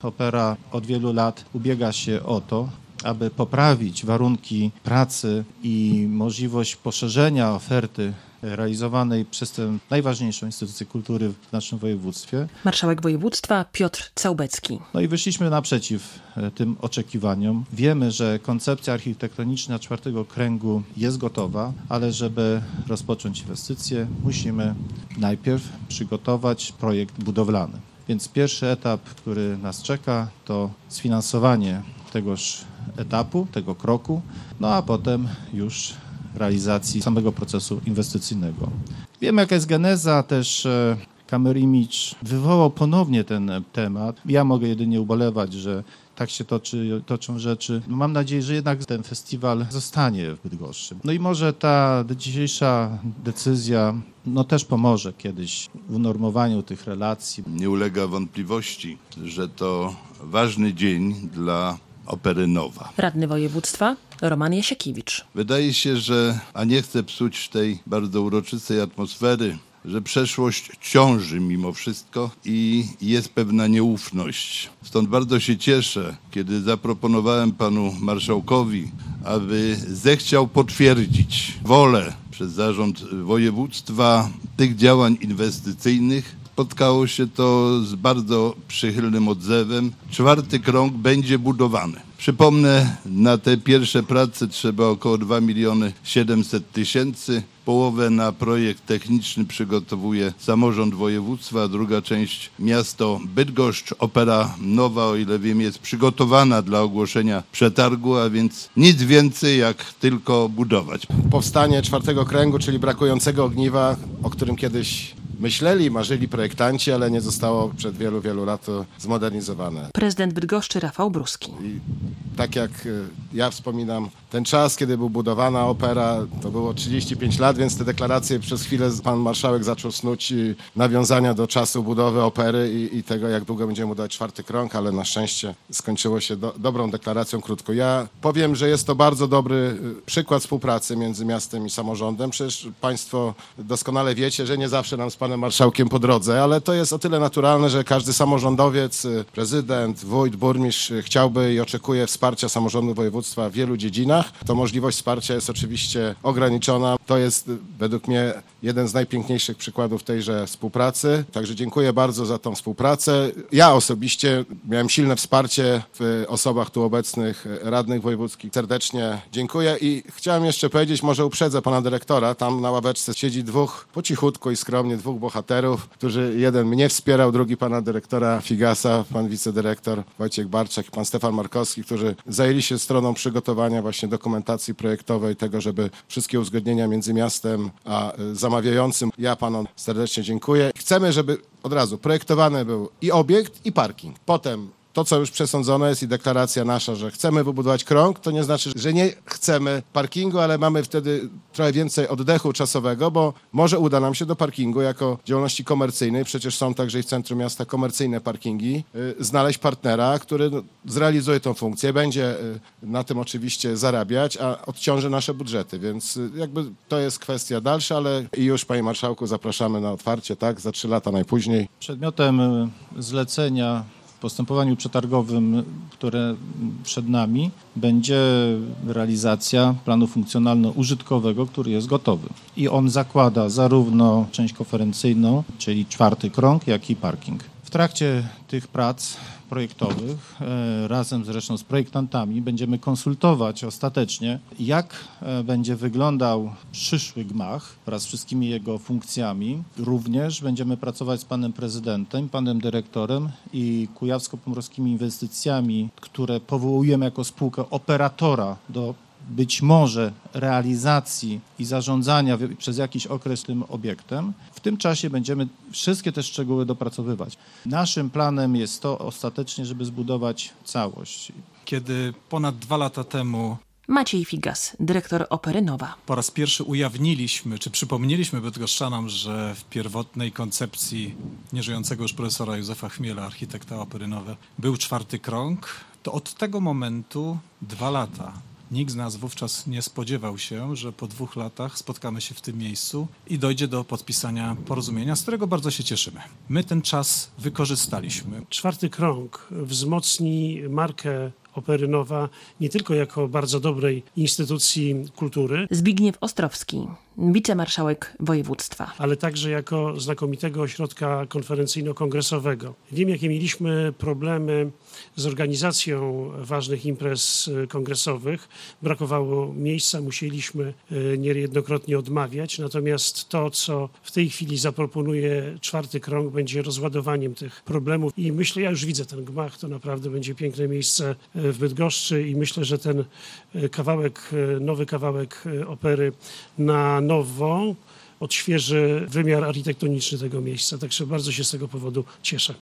Opera od wielu lat ubiega się o to, aby poprawić warunki pracy i możliwość poszerzenia oferty realizowanej przez tę najważniejszą instytucję kultury w naszym województwie. Marszałek województwa Piotr Całbecki. No i wyszliśmy naprzeciw tym oczekiwaniom. Wiemy, że koncepcja architektoniczna czwartego kręgu jest gotowa, ale żeby rozpocząć inwestycje, musimy najpierw przygotować projekt budowlany. Więc pierwszy etap, który nas czeka, to sfinansowanie tegoż etapu, tego kroku, no a potem już realizacji samego procesu inwestycyjnego. Wiemy, jaka jest geneza, też Camera Image wywołał ponownie ten temat. Ja mogę jedynie ubolewać, że tak się toczą rzeczy. Mam nadzieję, że jednak ten festiwal zostanie w Bydgoszczy. No i może ta dzisiejsza decyzja też pomoże kiedyś w unormowaniu tych relacji. Nie ulega wątpliwości, że to ważny dzień dla Opery Nowa. Radny województwa Roman Jasiakiewicz. Wydaje się, że, a nie chcę psuć tej bardzo uroczystej atmosfery, że przeszłość ciąży mimo wszystko i jest pewna nieufność. Stąd bardzo się cieszę, kiedy zaproponowałem panu marszałkowi, aby zechciał potwierdzić wolę przez zarząd województwa tych działań inwestycyjnych. Spotkało się to z bardzo przychylnym odzewem. Czwarty krąg będzie budowany. Przypomnę, na te pierwsze prace trzeba około 2 700 000. Połowę na projekt techniczny przygotowuje samorząd województwa, a druga część miasto Bydgoszcz. Opera Nowa, o ile wiem, jest przygotowana dla ogłoszenia przetargu, a więc nic więcej jak tylko budować. Powstanie czwartego kręgu, czyli brakującego ogniwa, o którym kiedyś myśleli, marzyli projektanci, ale nie zostało przed wielu, wielu lat zmodernizowane. Prezydent Bydgoszczy Rafał Bruski. I tak jak ja wspominam, ten czas, kiedy była budowana opera, to było 35 lat, więc te deklaracje przez chwilę pan marszałek zaczął snuć nawiązania do czasu budowy opery i tego, jak długo będziemy budować czwarty krąg, ale na szczęście skończyło się dobrą deklaracją krótko. Ja powiem, że jest to bardzo dobry przykład współpracy między miastem i samorządem. Przecież państwo doskonale wiecie, że nie zawsze nam z panem marszałkiem po drodze, ale to jest o tyle naturalne, że każdy samorządowiec, prezydent, wójt, burmistrz chciałby i oczekuje wsparcia samorządu województwa w wielu dziedzinach. To możliwość wsparcia jest oczywiście ograniczona. To jest według mnie jeden z najpiękniejszych przykładów tejże współpracy. Także dziękuję bardzo za tą współpracę. Ja osobiście miałem silne wsparcie w osobach tu obecnych radnych wojewódzkich. Serdecznie dziękuję i chciałem jeszcze powiedzieć, może uprzedzę pana dyrektora, tam na ławeczce siedzi po cichutku i skromnie dwóch bohaterów, którzy jeden mnie wspierał, drugi pana dyrektora Figasa, pan wicedyrektor Wojciech Barczak i pan Stefan Markowski, którzy zajęli się stroną przygotowania właśnie dokumentacji projektowej, tego, żeby wszystkie uzgodnienia między miastem a zamawiającym. Ja panom serdecznie dziękuję. Chcemy, żeby od razu projektowany był i obiekt, i parking. Potem to, co już przesądzone jest i deklaracja nasza, że chcemy wybudować krąg, to nie znaczy, że nie chcemy parkingu, ale mamy wtedy trochę więcej oddechu czasowego, bo może uda nam się do parkingu jako działalności komercyjnej, przecież są także i w centrum miasta komercyjne parkingi, znaleźć partnera, który zrealizuje tą funkcję, będzie na tym oczywiście zarabiać, a odciąży nasze budżety, więc jakby to jest kwestia dalsza, ale i już, panie marszałku, zapraszamy na otwarcie, tak, za 3 lata najpóźniej. Przedmiotem zlecenia w postępowaniu przetargowym, które przed nami, będzie realizacja planu funkcjonalno-użytkowego, który jest gotowy. I on zakłada zarówno część konferencyjną, czyli czwarty krąg, jak i parking. W trakcie tych prac projektowych, razem zresztą z projektantami, będziemy konsultować ostatecznie, jak będzie wyglądał przyszły gmach wraz z wszystkimi jego funkcjami. Również będziemy pracować z panem prezydentem, panem dyrektorem i Kujawsko-Pomorskimi Inwestycjami, które powołujemy jako spółkę operatora do być może realizacji i zarządzania przez jakiś okres tym obiektem. W tym czasie będziemy wszystkie te szczegóły dopracowywać. Naszym planem jest to ostatecznie, żeby zbudować całość. Kiedy ponad 2 lata temu Maciej Figas, dyrektor Opery Nowa. po raz pierwszy ujawniliśmy, czy przypomnieliśmy bydgoszczanom, że w pierwotnej koncepcji nieżyjącego już profesora Józefa Chmiela, architekta Opery Nowe, był czwarty krąg, to od tego momentu 2 lata Nikt z nas wówczas nie spodziewał się, że po 2 latach spotkamy się w tym miejscu i dojdzie do podpisania porozumienia, z którego bardzo się cieszymy. My ten czas wykorzystaliśmy. 4. krąg wzmocni markę Opery Nowa nie tylko jako bardzo dobrej instytucji kultury, Zbigniew Ostrowski, wicemarszałek województwa. ale także jako znakomitego ośrodka konferencyjno-kongresowego. Wiem, jakie mieliśmy problemy z organizacją ważnych imprez kongresowych. Brakowało miejsca, musieliśmy niejednokrotnie odmawiać. Natomiast to, co w tej chwili zaproponuje 4. krąg, będzie rozładowaniem tych problemów. I myślę, ja już widzę ten gmach, to naprawdę będzie piękne miejsce w Bydgoszczy i myślę, że ten nowy kawałek opery na nowo odświeży wymiar architektoniczny tego miejsca. Także bardzo się z tego powodu cieszę.